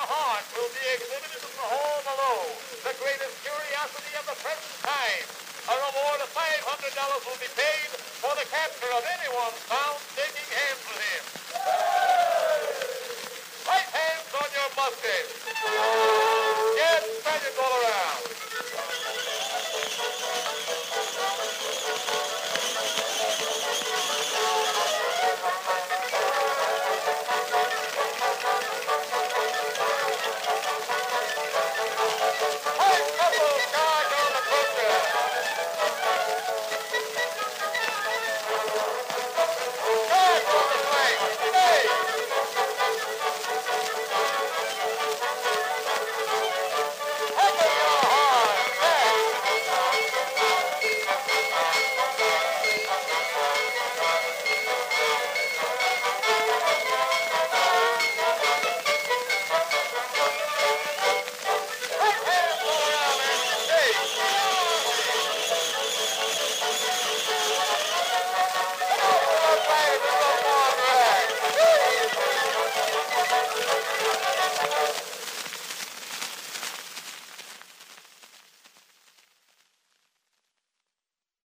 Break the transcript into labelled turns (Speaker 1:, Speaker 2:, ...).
Speaker 1: heart will be exhibited in the hall below, the greatest curiosity of the present time. A reward of $500 will be paid for the capture of anyone found dead.